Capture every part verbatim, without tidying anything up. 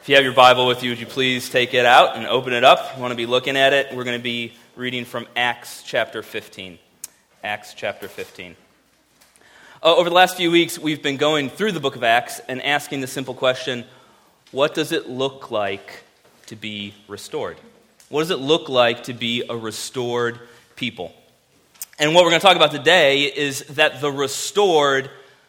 If you have your Bible with you, would you please take it out and open it up? You want to be looking at it? We're going to be reading from Acts chapter fifteen. Acts chapter fifteen. Uh, over the last few weeks, we've been going through the book of Acts and asking the simple question, what does it look like to be restored? What does it look like to be a restored people? And what we're going to talk about today is that the restored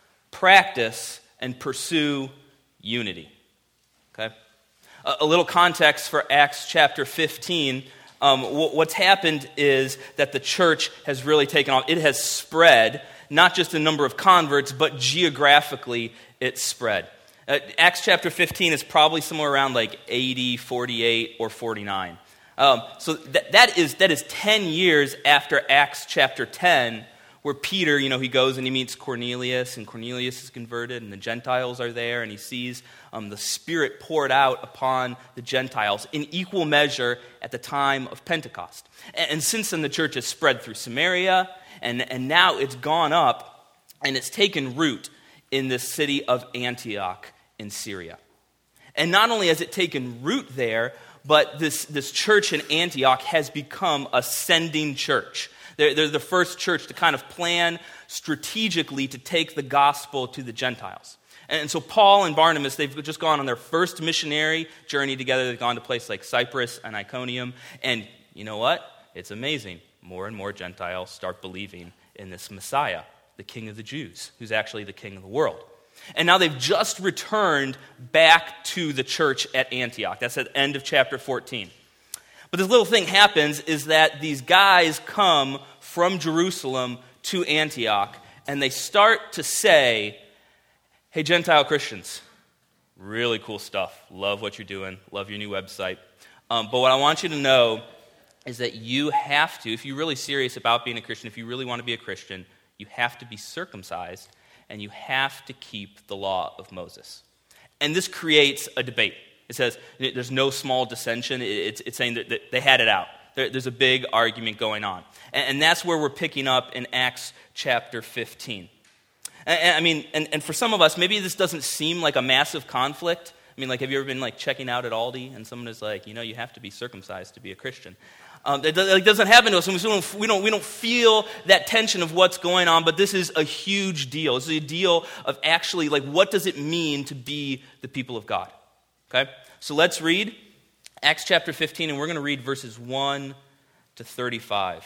practice and pursue unity. Okay? A, a little context for Acts chapter fifteen. Um, w- what's happened is that the church has really taken off. It has spread, not just in number of converts, but geographically it's spread. Uh, Acts chapter fifteen is probably somewhere around like eighty, forty-eight, or forty-nine. Um, so that, that is that is ten years after Acts chapter ten, where Peter, you know, he goes and he meets Cornelius, and Cornelius is converted, and the Gentiles are there, and he sees um, the Spirit poured out upon the Gentiles in equal measure at the time of Pentecost. And, and since then, the church has spread through Samaria, and, and now it's gone up, and it's taken root in the city of Antioch in Syria. And not only has it taken root there, but this, this church in Antioch has become a sending church. They're, they're the first church to kind of plan strategically to take the gospel to the Gentiles. And so Paul and Barnabas, they've just gone on their first missionary journey together. They've gone to places like Cyprus and Iconium. And you know what? It's amazing. More and more Gentiles start believing in this Messiah, the King of the Jews, who's actually the King of the world. And now they've just returned back to the church at Antioch. That's at the end of chapter fourteen. But this little thing happens is that these guys come from Jerusalem to Antioch, and they start to say, hey, Gentile Christians, really cool stuff. Love what you're doing. Love your new website. Um, but what I want you to know is that you have to, if you're really serious about being a Christian, if you really want to be a Christian, you have to be circumcised, and you have to keep the law of Moses. And this creates a debate. It says there's no small dissension. It's, it's saying that they had it out. There, there's a big argument going on. And, and that's where we're picking up in Acts chapter fifteen. And, and I mean, and, and for some of us, maybe this doesn't seem like a massive conflict. I mean, like, have you ever been like checking out at Aldi and someone is like, you know, you have to be circumcised to be a Christian? Um, it, it doesn't happen to us, and we don't, we don't we don't feel that tension of what's going on. But this is a huge deal. It's a deal of actually, like, what does it mean to be the people of God? Okay, so let's read Acts chapter fifteen, and we're going to read verses one to thirty-five.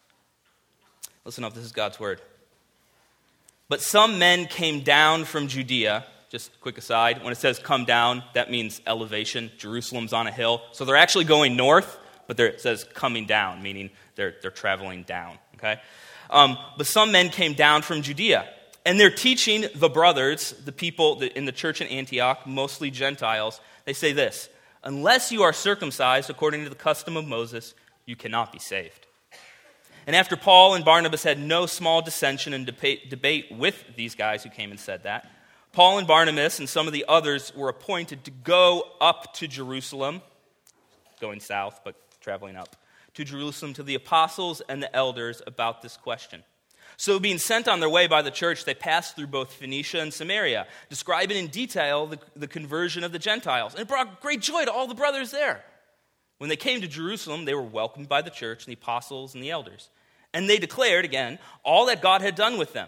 Listen up, this is God's word. But some men came down from Judea. Just quick aside, when it says come down, that means elevation. Jerusalem's on a hill. So they're actually going north, but it says coming down, meaning they're, they're traveling down. Okay, um, but some men came down from Judea. And they're teaching the brothers, the people in the church in Antioch, mostly Gentiles. They say this, unless you are circumcised according to the custom of Moses, you cannot be saved. And after Paul and Barnabas had no small dissension and debate, debate with these guys who came and said that, Paul and Barnabas and some of the others were appointed to go up to Jerusalem, going south but traveling up, to Jerusalem to the apostles and the elders about this question. So being sent on their way by the church, they passed through both Phoenicia and Samaria, describing in detail the, the conversion of the Gentiles. And it brought great joy to all the brothers there. When they came to Jerusalem, they were welcomed by the church and the apostles and the elders. And they declared, again, all that God had done with them.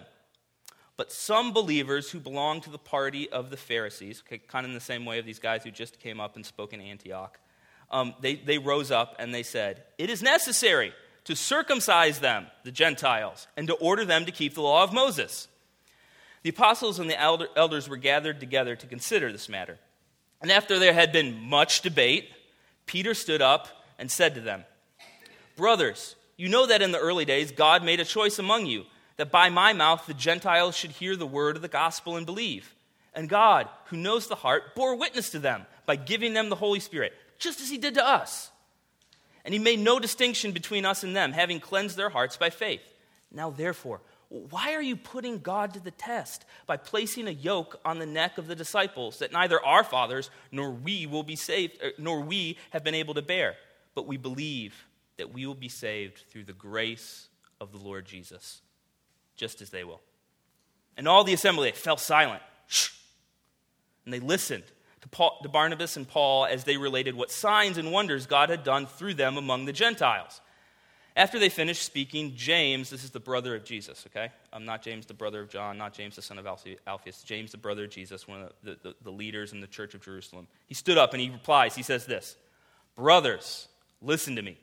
But some believers who belonged to the party of the Pharisees, okay, kind of in the same way of these guys who just came up and spoke in Antioch, um, they, they rose up and they said, it is necessary to circumcise them, the Gentiles, and to order them to keep the law of Moses. The apostles and the elder, elders were gathered together to consider this matter. And after there had been much debate, Peter stood up and said to them, brothers, you know that in the early days God made a choice among you, that by my mouth the Gentiles should hear the word of the gospel and believe. And God, who knows the heart, bore witness to them by giving them the Holy Spirit, just as he did to us. And he made no distinction between us and them, having cleansed their hearts by faith. Now therefore, why are you putting God to the test by placing a yoke on the neck of the disciples that neither our fathers nor we will be saved, nor we have been able to bear? But we believe that we will be saved through the grace of the Lord Jesus, just as they will. And all the assembly fell silent, and they listened to, Paul, to Barnabas and Paul as they related what signs and wonders God had done through them among the Gentiles. After they finished speaking, James, this is the brother of Jesus, okay? Um, not James, the brother of John, not James, the son of Alphaeus, James, the brother of Jesus, one of the, the, the leaders in the church of Jerusalem. He stood up and he replies, he says this, "Brothers, listen to me.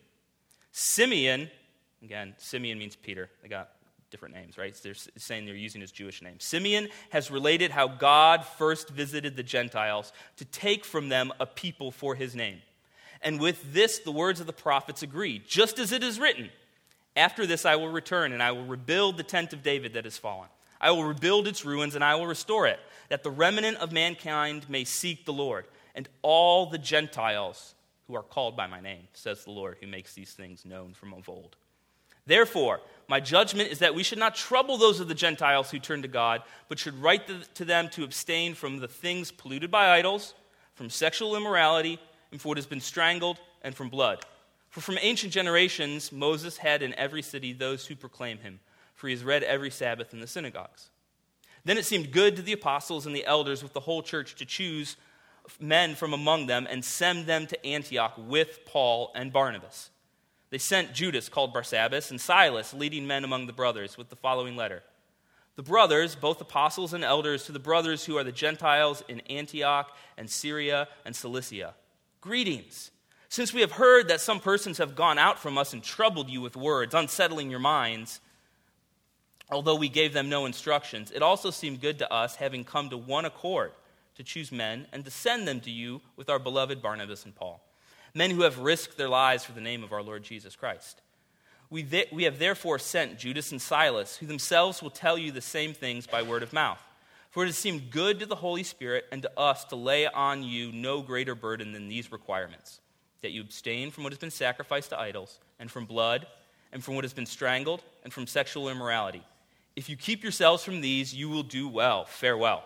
Simeon," again, Simeon means Peter. They got different names, right? So they're saying they're using his Jewish name. "Simeon has related how God first visited the Gentiles to take from them a people for his name. And with this, the words of the prophets agree, just as it is written, 'After this I will return, and I will rebuild the tent of David that has fallen. I will rebuild its ruins, and I will restore it, that the remnant of mankind may seek the Lord, and all the Gentiles who are called by my name, says the Lord, who makes these things known from of old. Therefore, my judgment is that we should not trouble those of the Gentiles who turn to God, but should write to them to abstain from the things polluted by idols, from sexual immorality, and from what has been strangled, and from blood. For from ancient generations Moses had in every city those who proclaim him, for he is read every Sabbath in the synagogues. Then it seemed good to the apostles and the elders with the whole church to choose men from among them and send them to Antioch with Paul and Barnabas. They sent Judas, called Barsabbas, and Silas, leading men among the brothers, with the following letter. The brothers, both apostles and elders, to the brothers who are the Gentiles in Antioch and Syria and Cilicia. Greetings. Since we have heard that some persons have gone out from us and troubled you with words, unsettling your minds, although we gave them no instructions, it also seemed good to us, having come to one accord, to choose men and to send them to you with our beloved Barnabas and Paul, men who have risked their lives for the name of our Lord Jesus Christ. We, th- we have therefore sent Judas and Silas, who themselves will tell you the same things by word of mouth. For it has seemed good to the Holy Spirit and to us to lay on you no greater burden than these requirements, that you abstain from what has been sacrificed to idols, and from blood, and from what has been strangled, and from sexual immorality. If you keep yourselves from these, you will do well. Farewell."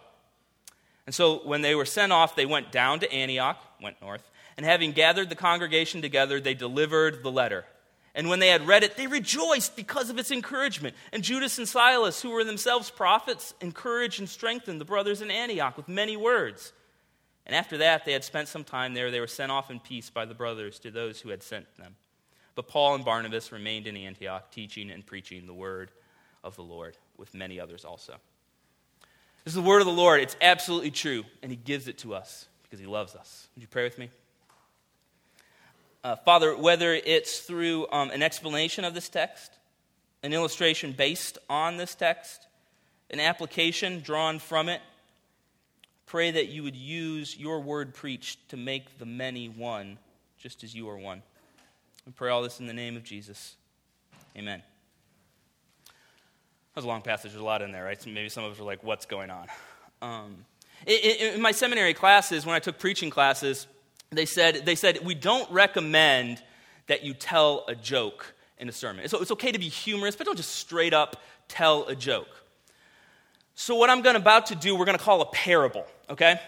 And so when they were sent off, they went down to Antioch, went north, and having gathered the congregation together, they delivered the letter. And when they had read it, they rejoiced because of its encouragement. And Judas and Silas, who were themselves prophets, encouraged and strengthened the brothers in Antioch with many words. And after that, they had spent some time there. They were sent off in peace by the brothers to those who had sent them. But Paul and Barnabas remained in Antioch, teaching and preaching the word of the Lord, with many others also. This is the word of the Lord. It's absolutely true, and he gives it to us because he loves us. Would you pray with me? Uh, Father, whether it's through um, an explanation of this text, an illustration based on this text, an application drawn from it, pray that you would use your word preached to make the many one, just as you are one. We pray all this in the name of Jesus. Amen. That was a long passage. There's a lot in there, right? So maybe some of us are like, what's going on? Um, in, in my seminary classes, when I took preaching classes, They said, they said, we don't recommend that you tell a joke in a sermon. So it's okay to be humorous, but don't just straight up tell a joke. So what I'm gonna, about to do, we're going to call a parable, okay?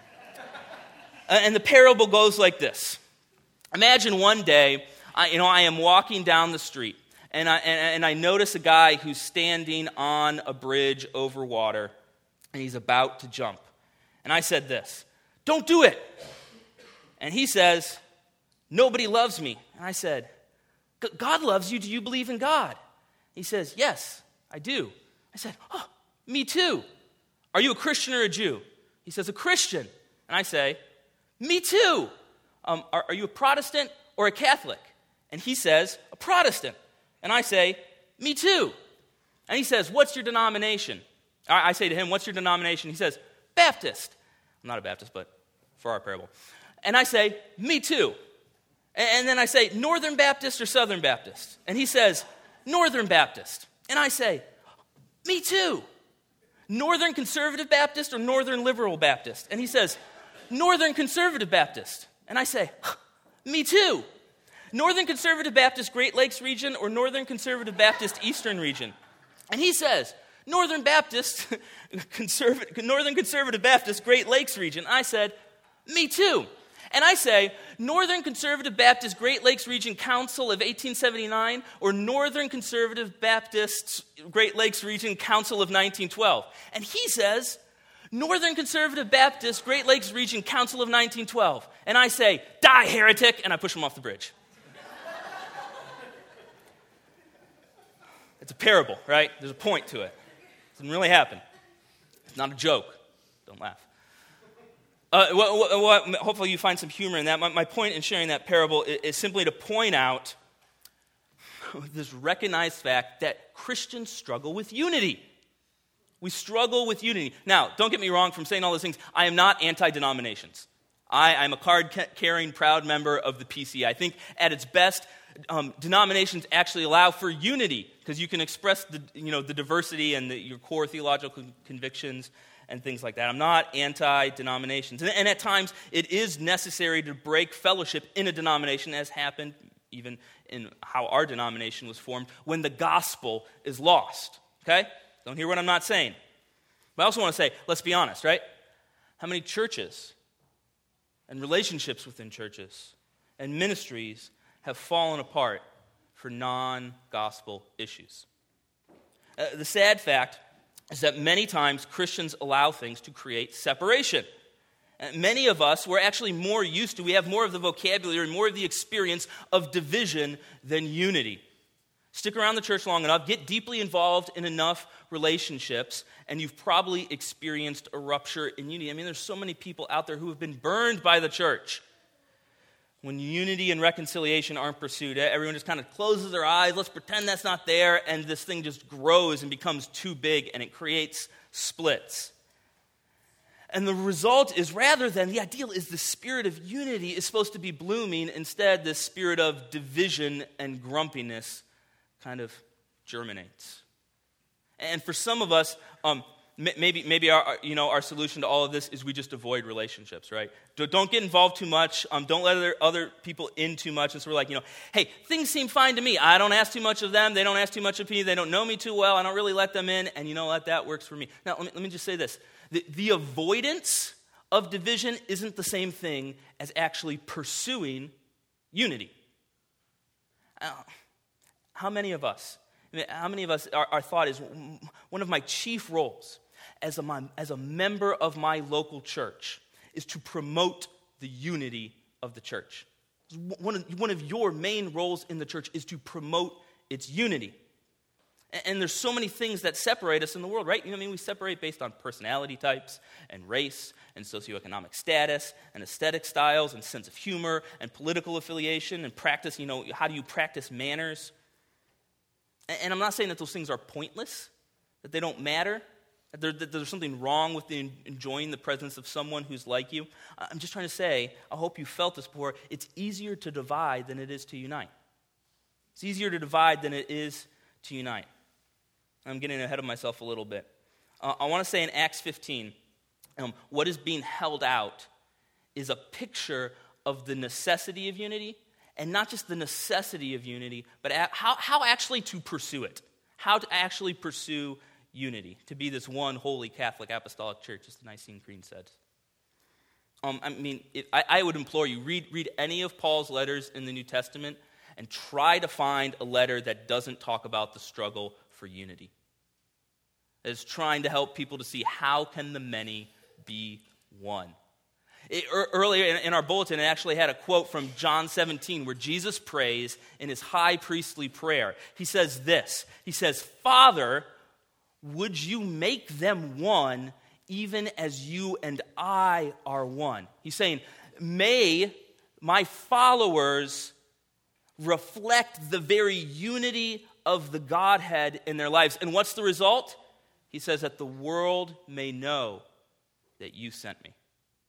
And the parable goes like this. Imagine one day, I, you know, I am walking down the street, and I, and, and I notice a guy who's standing on a bridge over water, and he's about to jump. And I said this, "Don't do it." And he says, "Nobody loves me." And I said, "God loves you. Do you believe in God?" He says, "Yes, I do." I said, "Oh, me too. Are you a Christian or a Jew?" He says, "A Christian." And I say, "Me too. Um, are, are you a Protestant or a Catholic?" And he says, "A Protestant." And I say, "Me too." And he says, "What's your denomination?" I, I say to him, "What's your denomination?" He says, "Baptist." I'm not a Baptist, but for our parable. And I say, "Me too." And then I say, "Northern Baptist or Southern Baptist?" And he says, "Northern Baptist." And I say, "Me too." "Northern Conservative Baptist or Northern Liberal Baptist?" And he says, "Northern Conservative Baptist." And I say, "Me too." "Northern Conservative Baptist Great Lakes region or Northern Conservative Baptist Eastern region?" And he says, "Northern Baptist, Conservative, Northern Conservative Baptist Great Lakes region." I said, "Me too." And I say, "Northern Conservative Baptist Great Lakes Region Council of eighteen seventy-nine or Northern Conservative Baptist Great Lakes Region Council of nineteen twelve? And he says, Northern Conservative Baptist, Great Lakes Region Council of nineteen twelve. And I say, die, heretic, and I push him off the bridge. It's a parable, right? There's a point to it. It didn't really happen. It's not a joke. Don't laugh. Uh, what, what, what, hopefully you find some humor in that. My, my point in sharing that parable is, is simply to point out this recognized fact that Christians struggle with unity. We struggle with unity. Now, don't get me wrong from saying all those things. I am not anti-denominations. I am a card-carrying, proud member of the P C A. I think at its best, um, denominations actually allow for unity because you can express the, you know, the diversity and the, your core theological convictions and things like that. I'm not anti-denominations. And, and at times, it is necessary to break fellowship in a denomination, as happened even in how our denomination was formed, when the gospel is lost. Okay? Don't hear what I'm not saying. But I also want to say, let's be honest, right? How many churches and relationships within churches and ministries have fallen apart for non-gospel issues? Uh, the sad fact is that many times Christians allow things to create separation. Uh, many of us, we're actually more used to, we have more of the vocabulary, more of the experience of division than unity. Stick around the church long enough, get deeply involved in enough relationships, and you've probably experienced a rupture in unity. I mean, there's so many people out there who have been burned by the church. When unity and reconciliation aren't pursued, everyone just kind of closes their eyes, let's pretend that's not there, and this thing just grows and becomes too big, and it creates splits. And the result is, rather than, the ideal is the spirit of unity is supposed to be blooming, instead the spirit of division and grumpiness kind of germinates. And for some of us, um, maybe maybe our you know our solution to all of this is we just avoid relationships, right? Don't get involved too much. Um, don't let other, other people in too much. And so we're like, you know, hey, things seem fine to me. I don't ask too much of them. They don't ask too much of me. They don't know me too well. I don't really let them in. And you know what? That works for me. Now, let me, let me just say this. The, the avoidance of division isn't the same thing as actually pursuing unity. Uh, How many of us, how many of us, our, our thought is, one of my chief roles as a, as a member of my local church is to promote the unity of the church. One of, one of your main roles in the church is to promote its unity. And, and there's so many things that separate us in the world, right? You know what I mean? We separate based on personality types and race and socioeconomic status and aesthetic styles and sense of humor and political affiliation and practice, you know, how do you practice manners? And I'm not saying that those things are pointless, that they don't matter, that, there, that there's something wrong with the, enjoying the presence of someone who's like you. I'm just trying to say, I hope you felt this before, it's easier to divide than it is to unite. It's easier to divide than it is to unite. I'm getting ahead of myself a little bit. Uh, I want to say in Acts fifteen, um, what is being held out is a picture of the necessity of unity. And not just the necessity of unity, but how, how actually to pursue it. How to actually pursue unity. To be this one holy Catholic Apostolic Church, as the Nicene Creed said. Um, I mean, it, I, I would implore you, read, read any of Paul's letters in the New Testament and try to find a letter that doesn't talk about the struggle for unity. That is trying to help people to see how can the many be one. It, earlier in, in our bulletin, it actually had a quote from John seventeen where Jesus prays in his high priestly prayer. He says this, he says, Father, would you make them one even as you and I are one? He's saying, may my followers reflect the very unity of the Godhead in their lives. And what's the result? He says that the world may know that you sent me.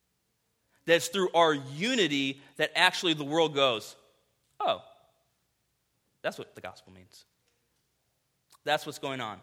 That it's through our unity that actually the world goes, oh, that's what the gospel means. That's what's going on.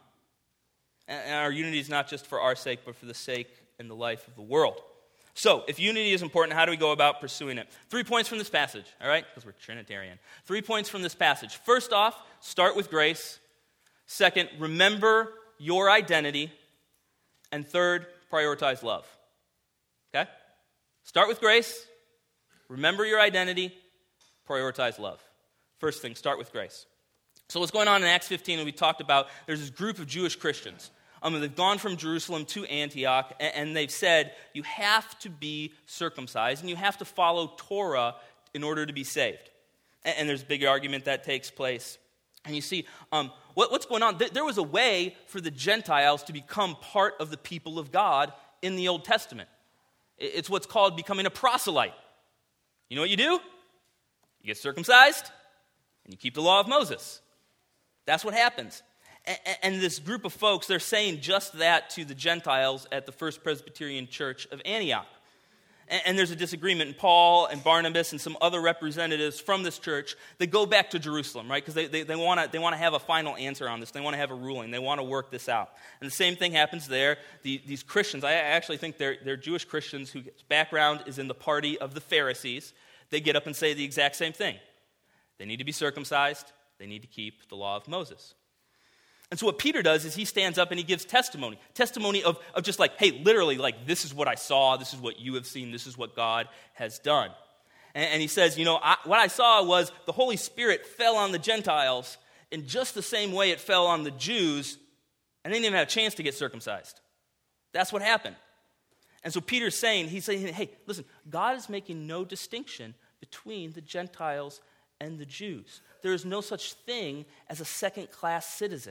And our unity is not just for our sake, but for the sake and the life of the world. So, if unity is important, how do we go about pursuing it? Three points from this passage, all right? Because we're Trinitarian. Three points from this passage. First off, start with grace. Second, remember your identity. And third, prioritize love. Okay? Start with grace, remember your identity, prioritize love. First thing, start with grace. So what's going on in Acts fifteen, and we talked about, there's this group of Jewish Christians. Um, they've gone from Jerusalem to Antioch, and, and they've said, you have to be circumcised, and you have to follow Torah in order to be saved. And, and there's a big argument that takes place. And you see, um, what, what's going on? There was a way for the Gentiles to become part of the people of God in the Old Testament. It's what's called becoming a proselyte. You know what you do? You get circumcised, and you keep the law of Moses. That's what happens. And this group of folks, they're saying just that to the Gentiles at the First Presbyterian Church of Antioch. And there's a disagreement, and Paul and Barnabas and some other representatives from this church, they go back to Jerusalem, right? Because they, they, they want to they want to have a final answer on this. They want to have a ruling. They want to work this out. And the same thing happens there. The, these Christians, I actually think they're, they're Jewish Christians whose background is in the party of the Pharisees. They get up and say the exact same thing. They need to be circumcised. They need to keep the law of Moses. And so what Peter does is he stands up and he gives testimony. Testimony of, of just like, hey, literally, like, this is what I saw, this is what you have seen, this is what God has done. And, and he says, you know, I, what I saw was the Holy Spirit fell on the Gentiles in just the same way it fell on the Jews, and they didn't even have a chance to get circumcised. That's what happened. And so Peter's saying, he's saying, hey, listen, God is making no distinction between the Gentiles and the Jews. There is no such thing as a second-class citizen.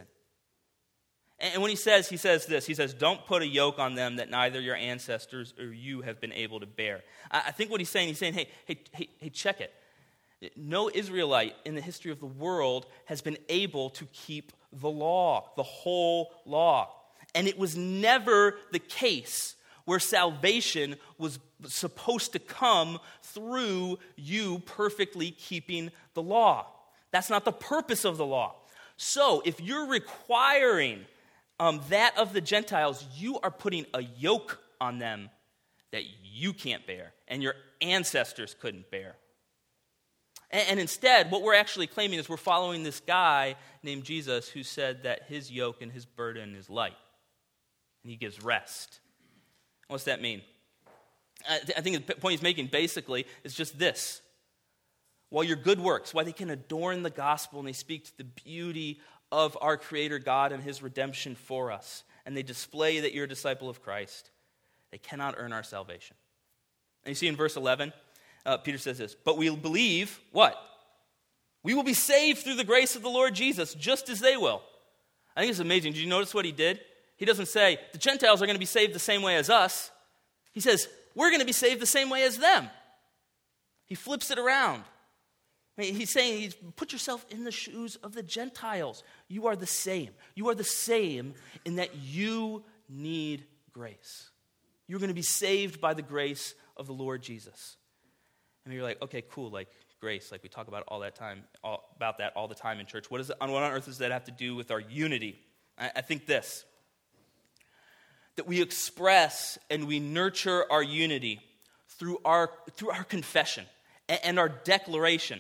And when he says, he says this, he says, don't put a yoke on them that neither your ancestors or you have been able to bear. I think what he's saying, he's saying, hey, hey, hey, hey, check it. No Israelite in the history of the world has been able to keep the law, the whole law. And it was never the case where salvation was supposed to come through you perfectly keeping the law. That's not the purpose of the law. So if you're requiring Um, that of the Gentiles, you are putting a yoke on them that you can't bear and your ancestors couldn't bear. And, and instead, what we're actually claiming is we're following this guy named Jesus who said that his yoke and his burden is light. And he gives rest. What's that mean? I, th- I think the point he's making basically is just this. While your good works, while they can adorn the gospel and they speak to the beauty of our Creator God and his redemption for us, and they display that you're a disciple of Christ, they cannot earn our salvation. And you see in verse eleven, uh, Peter says this, but we believe, what? We will be saved through the grace of the Lord Jesus, just as they will. I think it's amazing. Did you notice what he did? He doesn't say, the Gentiles are going to be saved the same way as us. He says, we're going to be saved the same way as them. He flips it around. I mean, he's saying, he's, put yourself in the shoes of the Gentiles. You are the same. You are the same in that you need grace. You're going to be saved by the grace of the Lord Jesus. And you're like, okay, cool, like grace, like we talk about all that time, all, about that all the time in church. What is it, on what on earth does that have to do with our unity? I, I think this, that we express and we nurture our unity through our through our confession and, and our declaration.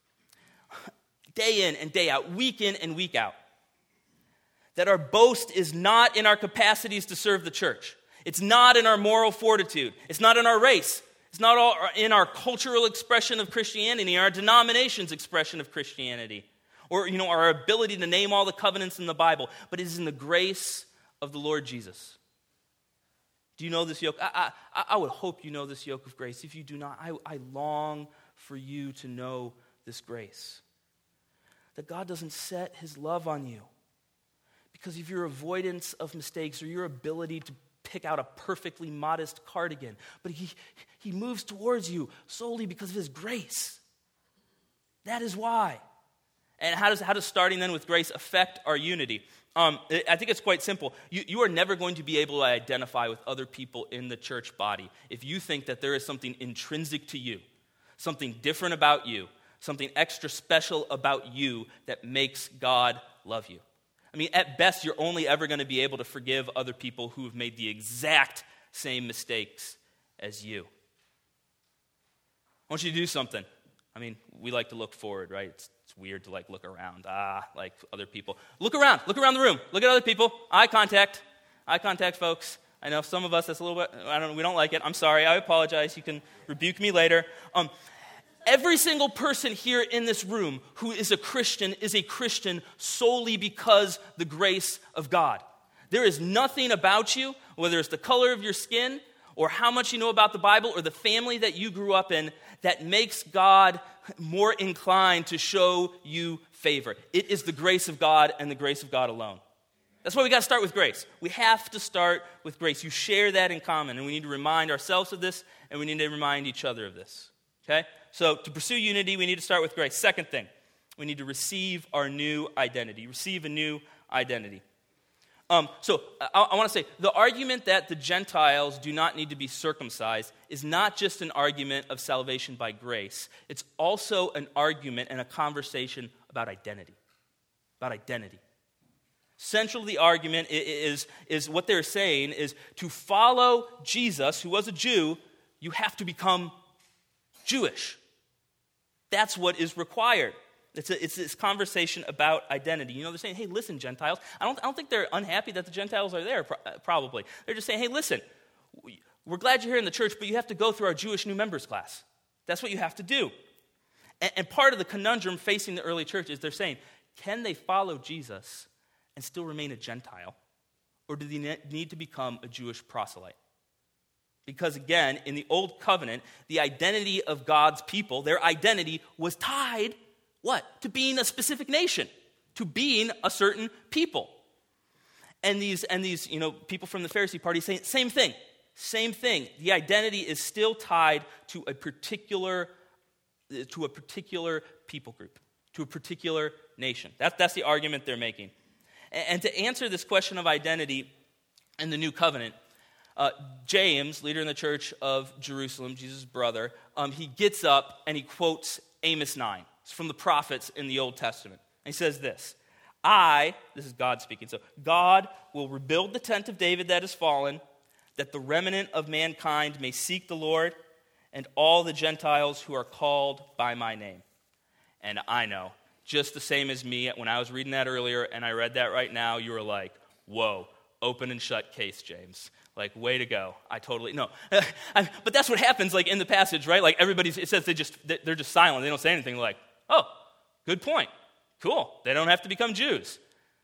Day in and day out, week in and week out. That our boast is not in our capacities to serve the church. It's not in our moral fortitude. It's not in our race. It's not all in our cultural expression of Christianity, our denomination's expression of Christianity, or, you know, our ability to name all the covenants in the Bible, but it is in the grace of the Lord Jesus. Do you know this yoke? I, I, I would hope you know this yoke of grace. If you do not, I, I long for you to know this grace. That God doesn't set his love on you because of your avoidance of mistakes or your ability to pick out a perfectly modest cardigan, but he, he moves towards you solely because of his grace. That is why. And how does, how does starting then with grace affect our unity? Um, I think it's quite simple. You, you are never going to be able to identify with other people in the church body if you think that there is something intrinsic to you, something different about you, something extra special about you that makes God love you. I mean, at best, you're only ever going to be able to forgive other people who have made the exact same mistakes as you. I want you to do something. I mean, we like to look forward, right? It's, it's weird to, like, look around. Ah, like other people. Look around. Look around the room. Look at other people. Eye contact. Eye contact, folks. I know some of us, that's a little bit, I don't, we don't like it. I'm sorry. I apologize. You can rebuke me later. Um, Every single person here in this room who is a Christian is a Christian solely because the grace of God. There is nothing about you, whether it's the color of your skin or how much you know about the Bible or the family that you grew up in, that makes God more inclined to show you favor. It is the grace of God and the grace of God alone. That's why we got to start with grace. We have to start with grace. You share that in common, and we need to remind ourselves of this, and we need to remind each other of this. Okay? So to pursue unity, we need to start with grace. Second thing, we need to receive our new identity. Receive a new identity. Um, so I, I want to say, the argument that the Gentiles do not need to be circumcised is not just an argument of salvation by grace. It's also an argument and a conversation about identity. About identity. Central to the argument is, is what they're saying is to follow Jesus, who was a Jew, you have to become Jewish. That's what is required. It's, a, it's this conversation about identity. You know, they're saying, hey, listen, Gentiles. I don't, I don't think they're unhappy that the Gentiles are there, probably. They're just saying, hey, listen, we're glad you're here in the church, but you have to go through our Jewish new members class. That's what you have to do. And, and part of the conundrum facing the early church is they're saying, can they follow Jesus and still remain a Gentile? Or do they need to become a Jewish proselyte? Because again, in the Old Covenant, the identity of God's people, their identity was tied, what? To being a specific nation, to being a certain people. And these, and these, you know, people from the Pharisee party say, same thing, same thing. The identity is still tied to a particular, to a particular people group, to a particular nation. That, that's the argument they're making. And, and to answer this question of identity in the New Covenant, Uh, James, leader in the church of Jerusalem, Jesus' brother, um, he gets up and he quotes Amos nine. It's from the prophets in the Old Testament. And he says this, I, this is God speaking, so God will rebuild the tent of David that is fallen, that the remnant of mankind may seek the Lord, and all the Gentiles who are called by my name. And I know, just the same as me, when I was reading that earlier and I read that right now, you were like, whoa, open and shut case, James. Like, way to go. I totally, no. I, but that's what happens, like, in the passage, right? Like, everybody's, it says they just, they're just silent. They don't say anything. They're like, oh, good point. Cool. They don't have to become Jews.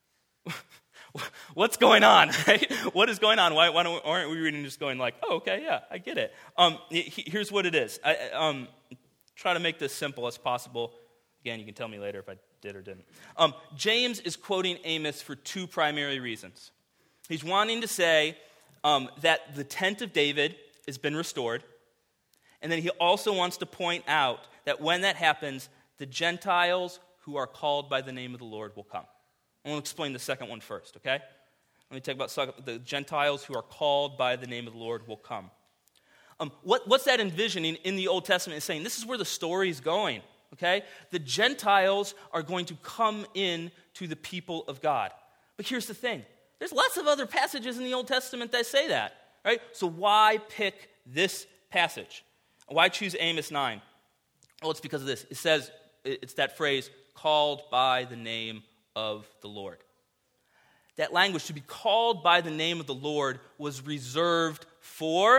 What's going on, right? What is going on? Why, why don't, aren't we reading just going like, oh, okay, yeah, I get it. Um, here's what it is. I um, try to make this simple as possible. Again, you can tell me later if I did or didn't. Um, James is quoting Amos for two primary reasons. He's wanting to say Um, that the tent of David has been restored. And then he also wants to point out that when that happens, the Gentiles who are called by the name of the Lord will come. I want to explain the second one first, okay? Let me talk about the Gentiles who are called by the name of the Lord will come. Um, what, what's that envisioning in the Old Testament? Is saying this is where the story is going, okay? The Gentiles are going to come in to the people of God. But here's the thing. There's lots of other passages in the Old Testament that say that, right? So why pick this passage? Why choose Amos nine? Well, it's because of this. It says, it's that phrase, called by the name of the Lord. That language, to be called by the name of the Lord, was reserved for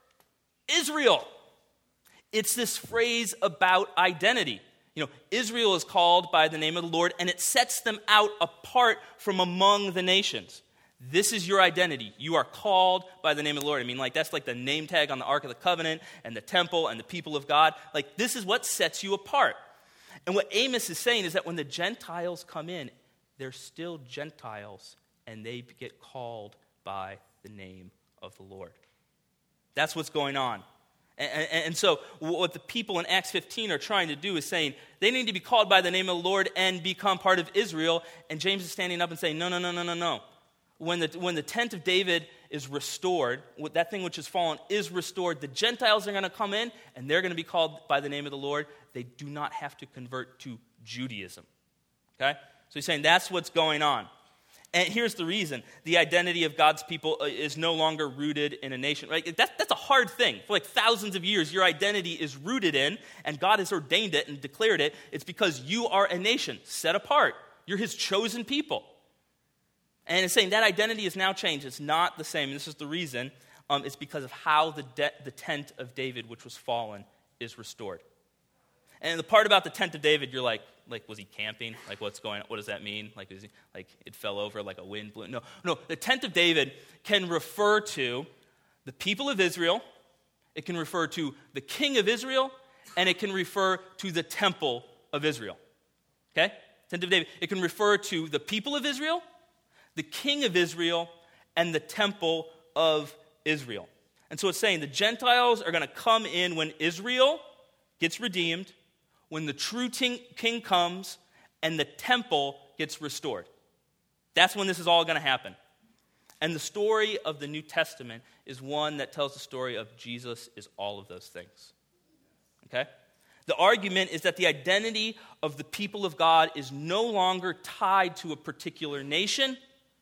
Israel. It's this phrase about identity. You know, Israel is called by the name of the Lord, and it sets them out apart from among the nations. This is your identity. You are called by the name of the Lord. I mean, like, that's like the name tag on the Ark of the Covenant and the temple and the people of God. Like, this is what sets you apart. And what Amos is saying is that when the Gentiles come in, they're still Gentiles, and they get called by the name of the Lord. That's what's going on. And, and, and so what the people in Acts fifteen are trying to do is saying they need to be called by the name of the Lord and become part of Israel. And James is standing up and saying, no, no, no, no, no, no. When the, when the tent of David is restored, that thing which has fallen is restored, the Gentiles are going to come in and they're going to be called by the name of the Lord. They do not have to convert to Judaism. Okay? So he's saying that's what's going on. And here's the reason. The identity of God's people is no longer rooted in a nation. Right? That, that's a hard thing. For like thousands of years, your identity is rooted in, and God has ordained it and declared it. It's because you are a nation set apart. You're his chosen people. And it's saying that identity is now changed. It's not the same. And this is the reason. Um, it's because of how the, de- the tent of David, which was fallen, is restored. And the part about the tent of David, you're like, like was he camping? Like what's going on? What does that mean? Like, is he, like it fell over like a wind blew? No, no. The tent of David can refer to the people of Israel. It can refer to the king of Israel, and it can refer to the temple of Israel. Okay? Tent of David. It can refer to the people of Israel, the king of Israel, and the temple of Israel. And so it's saying the Gentiles are going to come in when Israel gets redeemed, when the true ting- king comes, and the temple gets restored. That's when this is all going to happen. And the story of the New Testament is one that tells the story of Jesus is all of those things. Okay? The argument is that the identity of the people of God is no longer tied to a particular nation,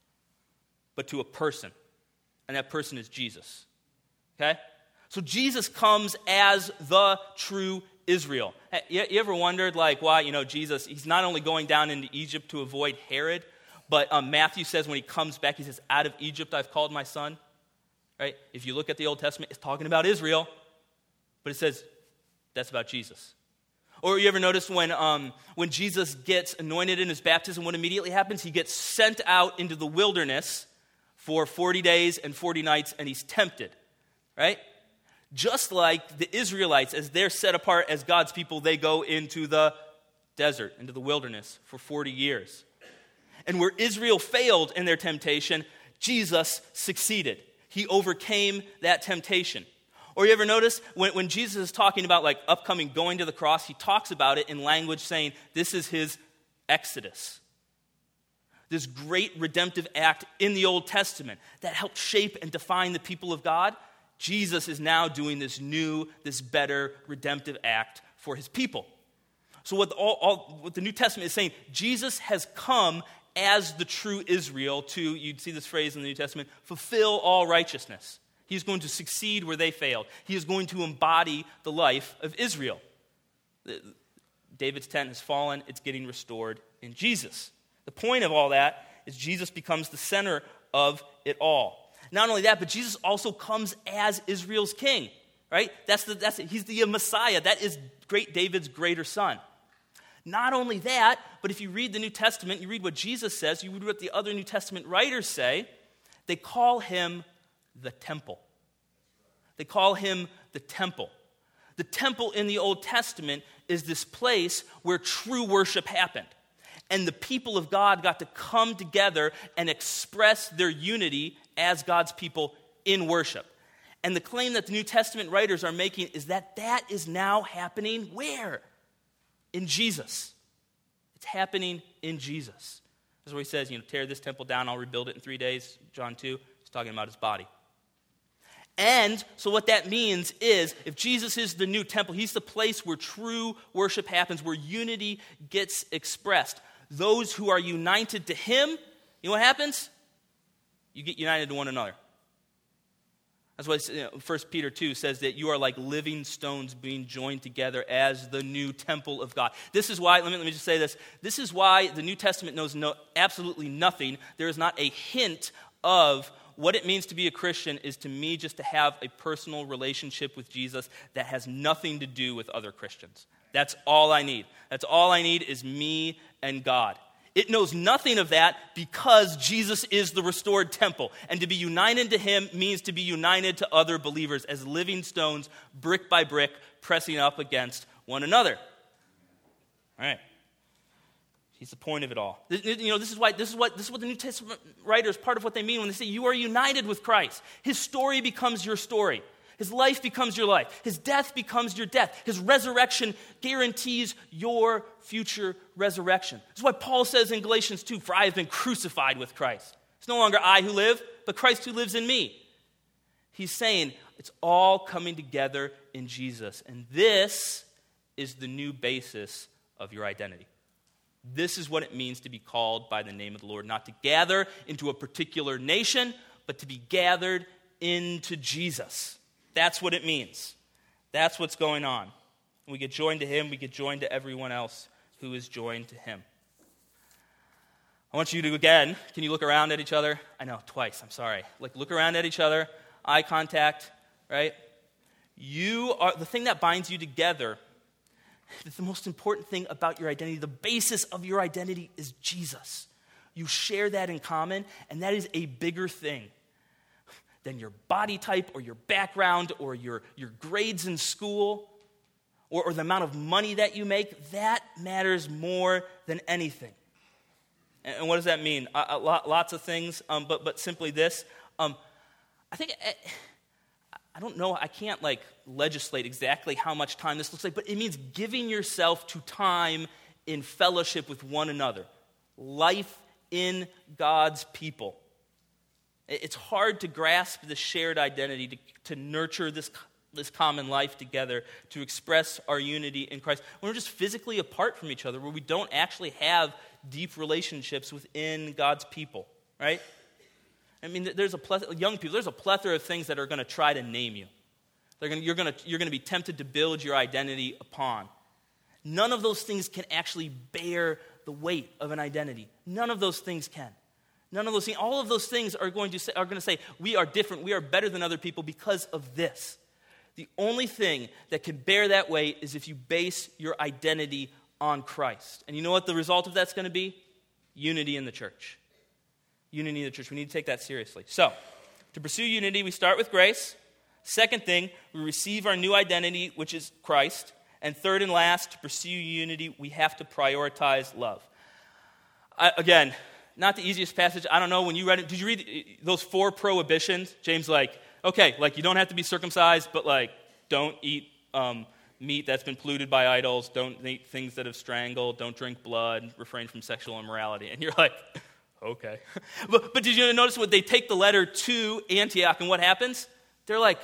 but to a person. And that person is Jesus. Okay? So Jesus comes as the true Israel. You, you ever wondered, like, why, you know, Jesus, he's not only going down into Egypt to avoid Herod, but um, Matthew says when he comes back, he says, out of Egypt I've called my son. Right? If you look at the Old Testament, it's talking about Israel, but it says that's about Jesus. Or you ever notice when, um, when Jesus gets anointed in his baptism, what immediately happens? He gets sent out into the wilderness for forty days and forty nights, and he's tempted. Right? Just like the Israelites, as they're set apart as God's people, they go into the desert, into the wilderness for forty years. And where Israel failed in their temptation, Jesus succeeded. He overcame that temptation. Or you ever notice when, when Jesus is talking about like upcoming going to the cross, he talks about it in language saying this is his exodus. This great redemptive act in the Old Testament that helped shape and define the people of God. Jesus is now doing this new, this better redemptive act for his people. So what the, all, all, what the New Testament is saying, Jesus has come as the true Israel to, you'd see this phrase in the New Testament, fulfill all righteousness. He's going to succeed where they failed. He is going to embody the life of Israel. David's tent has fallen. It's getting restored in Jesus. The point of all that is Jesus becomes the center of it all. Not only that, but Jesus also comes as Israel's king, right? That's the, that's it. He's the Messiah. That is great David's greater son. Not only that, but if you read the New Testament, you read what Jesus says, you read what the other New Testament writers say, they call him the temple. They call him the temple. The temple in the Old Testament is this place where true worship happened. And the people of God got to come together and express their unity as God's people in worship. And the claim that the New Testament writers are making is that that is now happening where? In Jesus. It's happening in Jesus. That's where he says, you know, tear this temple down, I'll rebuild it in three days. John two, he's talking about his body. And so what that means is, if Jesus is the new temple, he's the place where true worship happens, where unity gets expressed. Those who are united to him, you know what happens? You get united to one another. That's why you know, First Peter two says that you are like living stones being joined together as the new temple of God. This is why, let me, let me just say this. This is why the New Testament knows no, absolutely nothing. There is not a hint of what it means to be a Christian is to me just to have a personal relationship with Jesus that has nothing to do with other Christians. That's all I need. That's all I need is me and God. It knows nothing of that because Jesus is the restored temple. And to be united to him means to be united to other believers as living stones, brick by brick, pressing up against one another. All right. He's the point of it all. You know, this is why this is what this is what the New Testament writers, part of what they mean when they say you are united with Christ. His story becomes your story. His life becomes your life. His death becomes your death. His resurrection guarantees your future resurrection. That's why Paul says in Galatians two, for I have been crucified with Christ. It's no longer I who live, but Christ who lives in me. He's saying it's all coming together in Jesus. And this is the new basis of your identity. This is what it means to be called by the name of the Lord. Not to gather into a particular nation, but to be gathered into Jesus. That's what it means. That's what's going on. We get joined to him, we get joined to everyone else who is joined to him. I want you to, again, can you look around at each other? I know, twice, I'm sorry. Like, look around at each other, eye contact, right? You are, the thing that binds you together that the most important thing about your identity, the basis of your identity, is Jesus. You share that in common, and that is a bigger thing than your body type or your background or your, your grades in school or, or the amount of money that you make. That matters more than anything. And, and what does that mean? A, a lot, lots of things, um, but, but simply this. Um, I think, I, I don't know, I can't like legislate exactly how much time this looks like, but it means giving yourself to time in fellowship with one another. Life in God's people. It's hard to grasp this shared identity, to, to nurture this, this common life together, to express our unity in Christ. When we're just physically apart from each other, where we don't actually have deep relationships within God's people, right? I mean, there's a plethora, young people, there's a plethora of things that are going to try to name you. They're going to, you're going to, you're going to be tempted to build your identity upon. None of those things can actually bear the weight of an identity. None of those things can. None of those things, all of those things are going to say, are going to say, we are different, we are better than other people because of this. The only thing that can bear that weight is if you base your identity on Christ. And you know what the result of that's going to be? Unity in the church. Unity in the church. We need to take that seriously. So, to pursue unity, we start with grace. Second thing, we receive our new identity, which is Christ. And third and last, to pursue unity, we have to prioritize love. I, again, not the easiest passage. I don't know, when you read it, did you read those four prohibitions? James like, okay, like you don't have to be circumcised, but like don't eat um, meat that's been polluted by idols, don't eat things that have strangled, don't drink blood, refrain from sexual immorality. And you're like, okay. but, but did you notice what they take the letter to Antioch and what happens? They're like,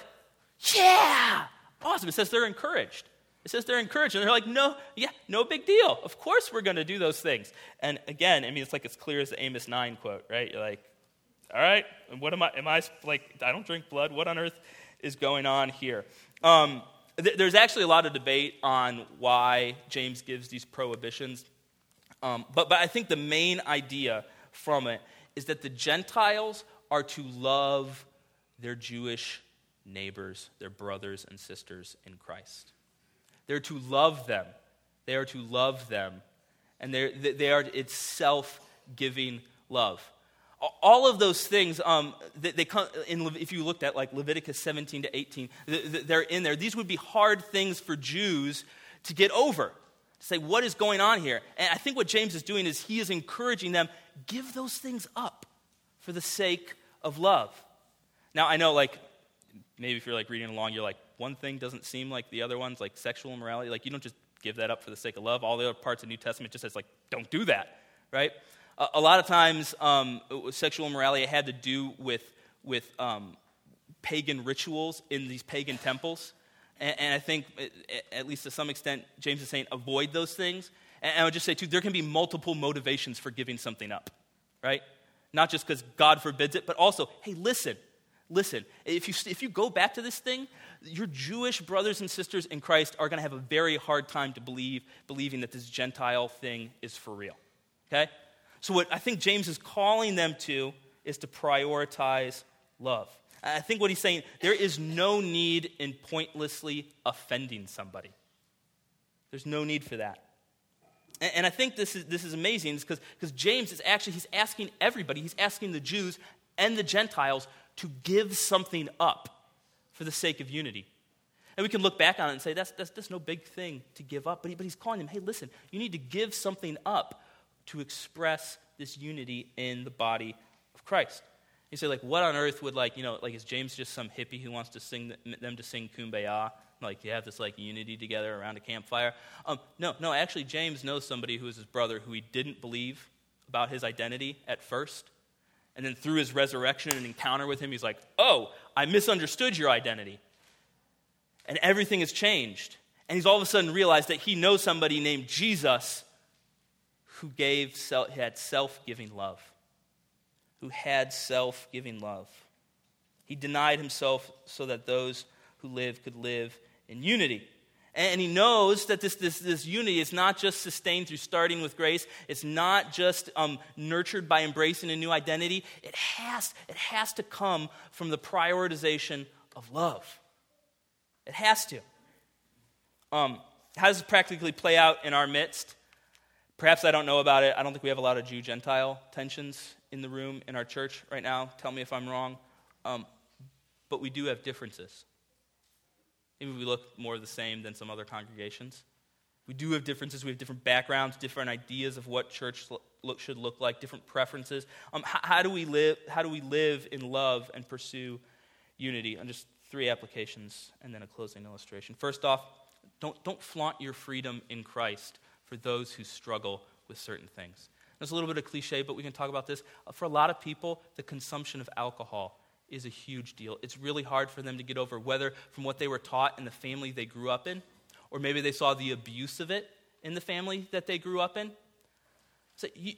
yeah, awesome. It says they're encouraged. It says they're encouraged, and they're like, no, yeah, no big deal. Of course we're going to do those things. And again, I mean, it's like as clear as the Amos nine quote, right? You're like, all right, and what am I, am I, like, I don't drink blood. What on earth is going on here? Um, th- there's actually a lot of debate on why James gives these prohibitions. Um, but, but I think the main idea from it is that the Gentiles are to love their Jewish neighbors, their brothers and sisters in Christ. They're to love them. They are to love them. And they're, they are, it's self-giving love. All of those things, um, they, they come in, if you looked at like Leviticus seventeen to eighteen, they're in there. These would be hard things for Jews to get over, to say, what is going on here? And I think what James is doing is he is encouraging them, give those things up for the sake of love. Now, I know, like, maybe if you're like reading along, you're like, one thing doesn't seem like the other ones, like sexual immorality. Like, you don't just give that up for the sake of love. All the other parts of the New Testament just says, like, don't do that, right? A, a lot of times, um, sexual immorality had to do with, with um, pagan rituals in these pagan temples. And, and I think, at least to some extent, James is saying, avoid those things. And I would just say, too, there can be multiple motivations for giving something up, right? Not just because God forbids it, but also, hey, listen, listen. If you, if you go back to this thing, your Jewish brothers and sisters in Christ are going to have a very hard time to believe, believing that this Gentile thing is for real, okay? So what I think James is calling them to is to prioritize love. I think what he's saying, there is no need in pointlessly offending somebody. There's no need for that. And, and I think this is this is amazing because because James is actually, he's asking everybody, he's asking the Jews and the Gentiles to give something up for the sake of unity. And we can look back on it and say, that's, that's, that's no big thing to give up. But, he, but he's calling them, hey, listen, you need to give something up to express this unity in the body of Christ. You say, like, what on earth would, like, you know, like, is James just some hippie who wants to sing them to sing Kumbaya? Like, you have this, like, unity together around a campfire? Um, no, no, actually, James knows somebody who is his brother who he didn't believe about his identity at first. And then through his resurrection and encounter with him, he's like, oh, I misunderstood your identity. And everything has changed. And he's all of a sudden realized that he knows somebody named Jesus who gave self, had self-giving love. Who had self-giving love. He denied himself so that those who live could live in unity. And he knows that this, this, this unity is not just sustained through starting with grace. It's not just um, nurtured by embracing a new identity. It has, it has to come from the prioritization of love. It has to. Um, how does it practically play out in our midst? Perhaps I don't know about it. I don't think we have a lot of Jew-Gentile tensions in the room in our church right now. Tell me if I'm wrong. Um, but we do have differences. Maybe we look more the same than some other congregations. We do have differences. We have different backgrounds, different ideas of what church look, should look like, different preferences. Um, how, how do we live? How do we live in love and pursue unity? And just three applications, and then a closing illustration. First off, don't don't flaunt your freedom in Christ for those who struggle with certain things. There's a little bit of cliche, but we can talk about this. For a lot of people, the consumption of alcohol is a huge deal. It's really hard for them to get over, whether from what they were taught in the family they grew up in, or maybe they saw the abuse of it in the family that they grew up in. So you,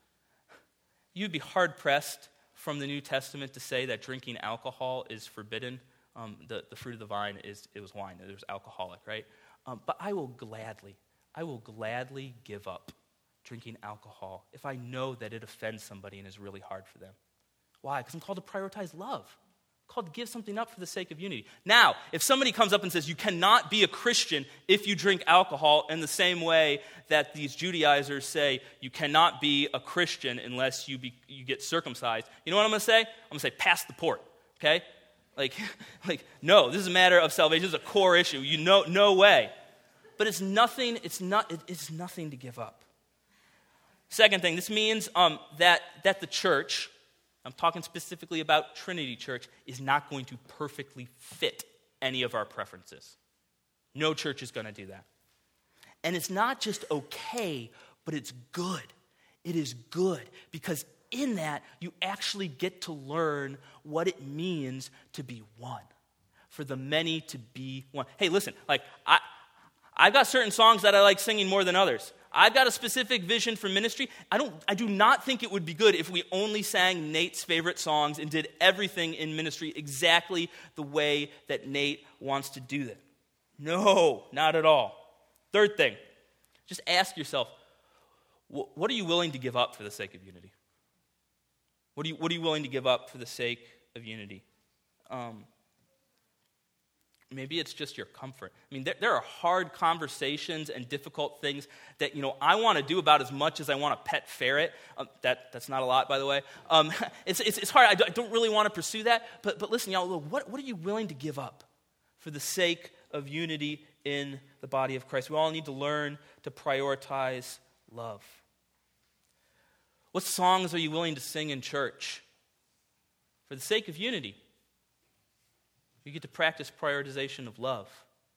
you'd be hard-pressed from the New Testament to say that drinking alcohol is forbidden. Um, the, the fruit of the vine is it was wine. It was alcoholic, right? Um, but I will gladly, I will gladly give up drinking alcohol if I know that it offends somebody and is really hard for them. Why? Because I'm called to prioritize love. I'm called to give something up for the sake of unity. Now, if somebody comes up and says you cannot be a Christian if you drink alcohol, in the same way that these Judaizers say you cannot be a Christian unless you be, you get circumcised, you know what I'm going to say? I'm going to say pass the port, okay? Like, like no, this is a matter of salvation. This is a core issue. You know, no way. But it's nothing. It's not. It, it's nothing to give up. Second thing, this means um, that that the church, I'm talking specifically about Trinity Church, is not going to perfectly fit any of our preferences. No church is going to do that. And it's not just okay, but it's good. It is good because in that, you actually get to learn what it means to be one, for the many to be one. Hey, listen, like, I, I've got certain songs that I like singing more than others. I've got a specific vision for ministry. I don't. I do not think it would be good if we only sang Nate's favorite songs and did everything in ministry exactly the way that Nate wants to do that. No, not at all. Third thing, just ask yourself, what are you willing to give up for the sake of unity? What are you, what are you willing to give up for the sake of unity? Um, maybe it's just your comfort. I mean, there, there are hard conversations and difficult things that, you know, I want to do about as much as I want a pet ferret. Um, that That's not a lot, by the way. Um, it's, it's, it's hard. I don't, I don't really want to pursue that. But, but listen, y'all, what, what are you willing to give up for the sake of unity in the body of Christ? We all need to learn to prioritize love. What songs are you willing to sing in church for the sake of unity? You get to practice prioritization of love.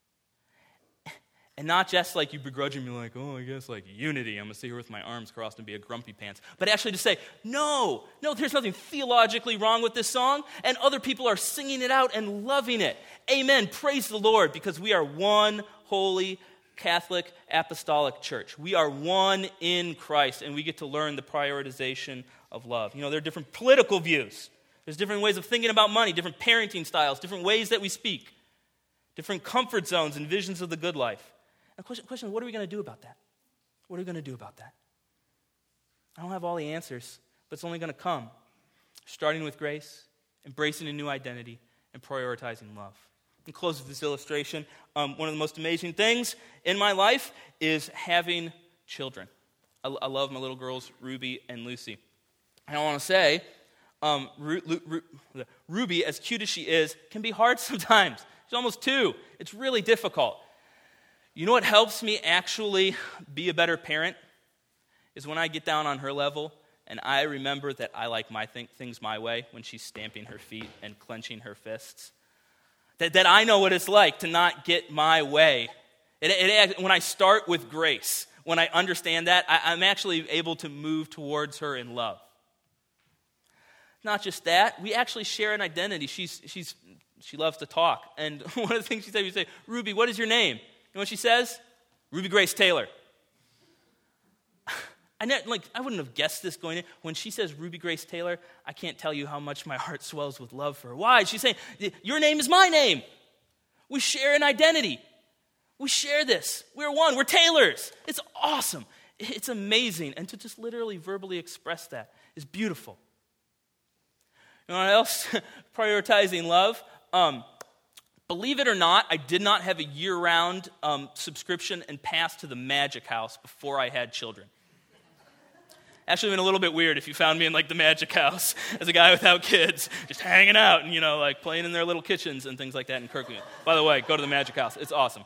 And not just like you begrudgingly like, oh, I guess like unity. I'm going to sit here with my arms crossed and be a grumpy pants. But actually to say, no, no, there's nothing theologically wrong with this song. And other people are singing it out and loving it. Amen. Praise the Lord, because we are one holy Catholic Apostolic Church. We are one in Christ, and we get to learn the prioritization of love. You know, there are different political views. There's different ways of thinking about money, different parenting styles, different ways that we speak, different comfort zones and visions of the good life. And the question, question what are we going to do about that? What are we going to do about that? I don't have all the answers, but it's only going to come. Starting with grace, embracing a new identity, and prioritizing love. And close with this illustration. Um, one of the most amazing things in my life is having children. I, I love my little girls, Ruby and Lucy. And I want to say, um, Ru, Ru, Ru, Ruby, as cute as she is, can be hard sometimes. She's almost two. It's really difficult. You know what helps me actually be a better parent? Is when I get down on her level and I remember that I like my th- things my way when she's stamping her feet and clenching her fists. That, that I know what it's like to not get my way. It, it, when I start with grace, when I understand that, I, I'm actually able to move towards her in love. Not just that, we actually share an identity. She's, she's, she loves to talk. And one of the things she said, we say, Ruby, what is your name? You know what she says? Ruby Grace Taylor. I, ne- like, I wouldn't have guessed this going in. When she says Ruby Grace Taylor, I can't tell you how much my heart swells with love for her. Why? She's saying, your name is my name. We share an identity. We share this. We're one. We're Taylors. It's awesome. It's amazing. And to just literally verbally express that is beautiful. You know what else? Prioritizing love. Um, Believe it or not, I did not have a year-round um, subscription and pass to the Magic House before I had children. Actually, been a little bit weird if you found me in like the Magic House as a guy without kids, just hanging out and, you know, like playing in their little kitchens and things like that in Kirkland. By the way, go to the Magic House. It's awesome.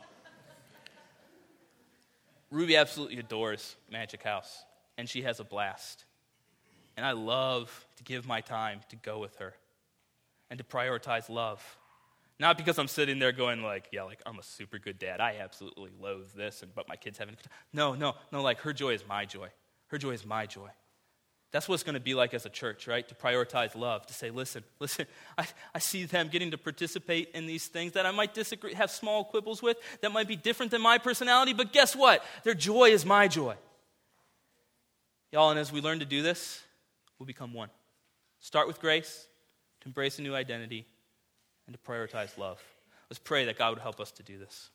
Ruby absolutely adores Magic House, and she has a blast. And I love to give my time to go with her and to prioritize love. Not because I'm sitting there going like, yeah, like I'm a super good dad. I absolutely loathe this, and but my kids haven't. No, no, no, like her joy is my joy. Her joy is my joy. That's what it's going to be like as a church, right? To prioritize love, to say, listen, listen, I, I see them getting to participate in these things that I might disagree, have small quibbles with, that might be different than my personality, but guess what? Their joy is my joy. Y'all, and as we learn to do this, we'll become one. Start with grace, to embrace a new identity, and to prioritize love. Let's pray that God would help us to do this.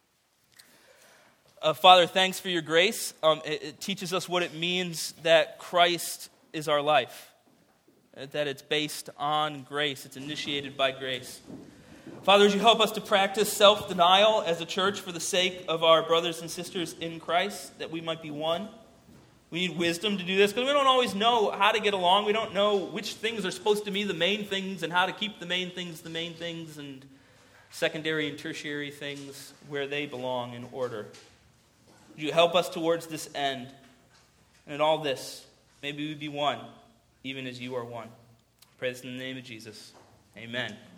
Uh, Father, thanks for your grace. Um, it, it teaches us what it means that Christ is our life, uh, that it's based on grace. It's initiated by grace. Father, would you help us to practice self-denial as a church for the sake of our brothers and sisters in Christ, that we might be one? We need wisdom to do this because we don't always know how to get along. We don't know which things are supposed to be the main things and how to keep the main things the main things and secondary and tertiary things where they belong in order. Would you help us towards this end? And in all this, maybe we be one, even as you are one. I pray this in the name of Jesus. Amen.